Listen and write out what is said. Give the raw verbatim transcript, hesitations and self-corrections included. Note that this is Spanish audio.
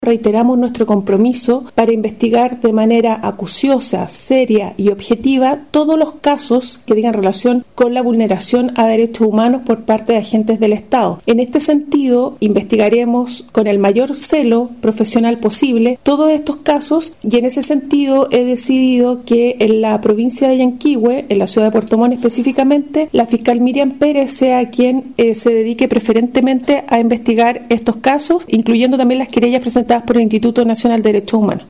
Reiteramos nuestro compromiso para investigar de manera acuciosa, seria y objetiva todos los casos que tengan relación con la vulneración a derechos humanos por parte de agentes del Estado. En este sentido, investigaremos con el mayor celo profesional posible todos estos casos y en ese sentido he decidido que en la provincia de Yanquihue, en la ciudad de Puerto Montt específicamente, la fiscal Miriam Pérez sea quien eh, se dedique preferentemente a investigar estos casos, incluyendo también las querellas presentadas por el Instituto Nacional de Derechos Humanos.